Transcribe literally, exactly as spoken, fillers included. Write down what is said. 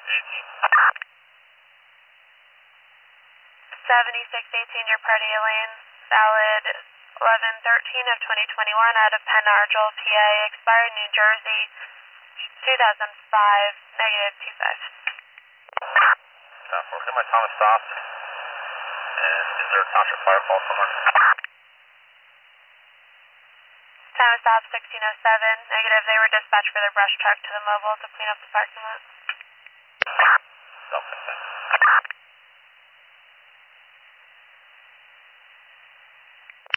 eighteen. seventy-six eighteen, your party lane, valid eleven thirteen of twenty twenty-one out of Penn Argyl, P A, expired New Jersey, two thousand five, negative two five. Stop, okay, my Thomas stopped. And is there a township fire call somewhere? Time of stop sixteen oh seven, negative, they were dispatched for their brush truck to the mobile to clean up the parking lot. Okay.